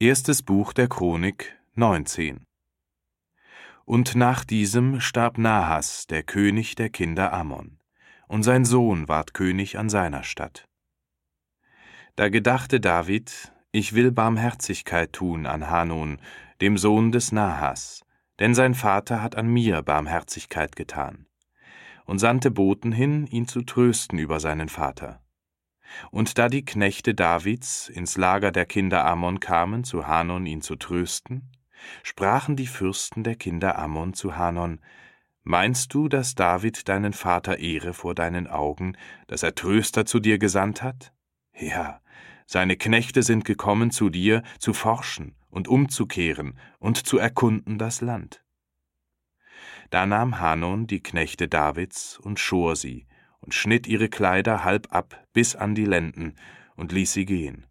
Erstes Buch der Chronik, 19. Und nach diesem starb Nahas, der König der Kinder Ammon, und sein Sohn ward König an seiner Statt. Da gedachte David: Ich will Barmherzigkeit tun an Hanun, dem Sohn des Nahas, denn sein Vater hat an mir Barmherzigkeit getan, und sandte Boten hin, ihn zu trösten über seinen Vater. Und da die Knechte Davids ins Lager der Kinder Ammon kamen, zu Hanun ihn zu trösten, sprachen die Fürsten der Kinder Ammon zu Hanun: Meinst du, dass David deinen Vater ehre vor deinen Augen, dass er Tröster zu dir gesandt hat? Ja, seine Knechte sind gekommen zu dir, zu forschen und umzukehren und zu erkunden das Land. Da nahm Hanun die Knechte Davids und schor sie und schnitt ihre Kleider halb ab bis an die Lenden und ließ sie gehen.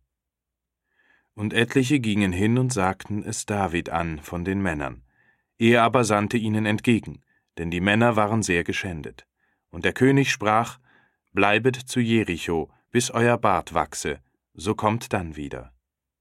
Und etliche gingen hin und sagten es David an von den Männern. Er aber sandte ihnen entgegen, denn die Männer waren sehr geschändet. Und der König sprach: Bleibet zu Jericho, bis euer Bart wachse, so kommt dann wieder.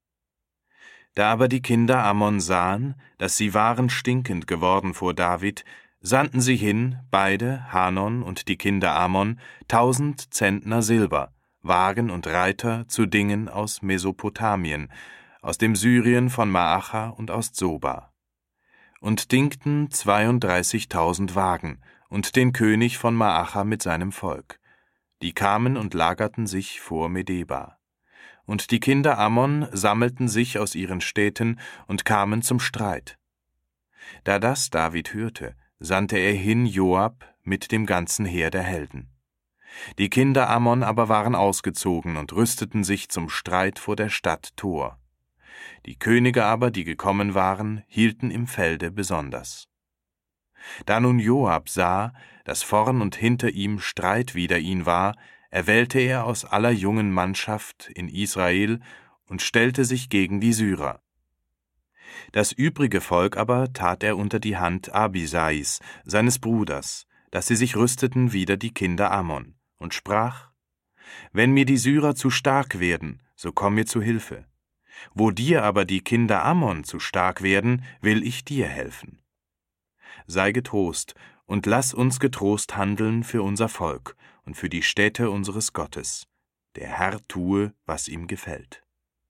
Da aber die Kinder Ammon sahen, dass sie waren stinkend geworden vor David, sandten sie hin, beide, Hanun und die Kinder Ammon, 1000 Zentner Silber, Wagen und Reiter zu Dingen aus Mesopotamien, aus dem Syrien von Maacha und aus Zoba, und dingten 32.000 Wagen und den König von Maacha mit seinem Volk. Die kamen und lagerten sich vor Medeba. Und die Kinder Ammon sammelten sich aus ihren Städten und kamen zum Streit. Da das David hörte, sandte er hin Joab mit dem ganzen Heer der Helden. Die Kinder Ammon aber waren ausgezogen und rüsteten sich zum Streit vor der Stadt Tor. Die Könige aber, die gekommen waren, hielten im Felde besonders. Da nun Joab sah, dass vorn und hinter ihm Streit wider ihn war, erwählte er aus aller jungen Mannschaft in Israel und stellte sich gegen die Syrer. Das übrige Volk aber tat er unter die Hand Abisais, seines Bruders, dass sie sich rüsteten wider die Kinder Ammon, und sprach: Wenn mir die Syrer zu stark werden, so komm mir zu Hilfe. Wo dir aber die Kinder Ammon zu stark werden, will ich dir helfen. Sei getrost und lass uns getrost handeln für unser Volk und für die Städte unseres Gottes. Der Herr tue, was ihm gefällt.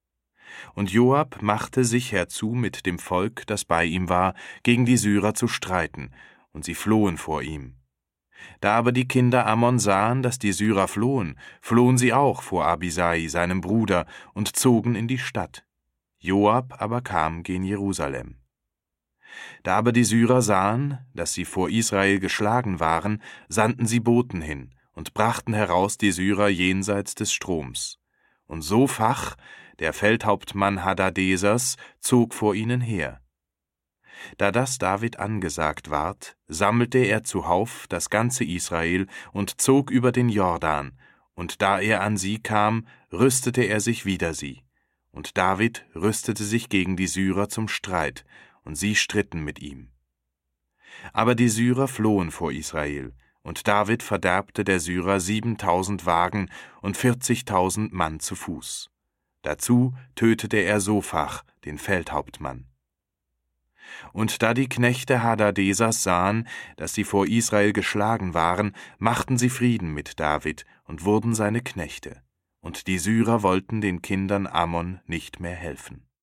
Und Joab machte sich herzu mit dem Volk, das bei ihm war, gegen die Syrer zu streiten, und sie flohen vor ihm. Da aber die Kinder Ammon sahen, dass die Syrer flohen, flohen sie auch vor Abisai, seinem Bruder, und zogen in die Stadt. Joab aber kam gen Jerusalem. Da aber die Syrer sahen, dass sie vor Israel geschlagen waren, sandten sie Boten hin und brachten heraus die Syrer jenseits des Stroms. Und Sophach, der Feldhauptmann Hadadesers, zog vor ihnen her. Da das David angesagt ward, sammelte er zuhauf das ganze Israel und zog über den Jordan, und da er an sie kam, rüstete er sich wider sie. Und David rüstete sich gegen die Syrer zum Streit, und sie stritten mit ihm. Aber die Syrer flohen vor Israel, und David verderbte der Syrer 7.000 Wagen und 40.000 Mann zu Fuß. Dazu tötete er Sophach, den Feldhauptmann. Und da die Knechte Hadadesers sahen, dass sie vor Israel geschlagen waren, machten sie Frieden mit David und wurden seine Knechte. Und die Syrer wollten den Kindern Ammon nicht mehr helfen.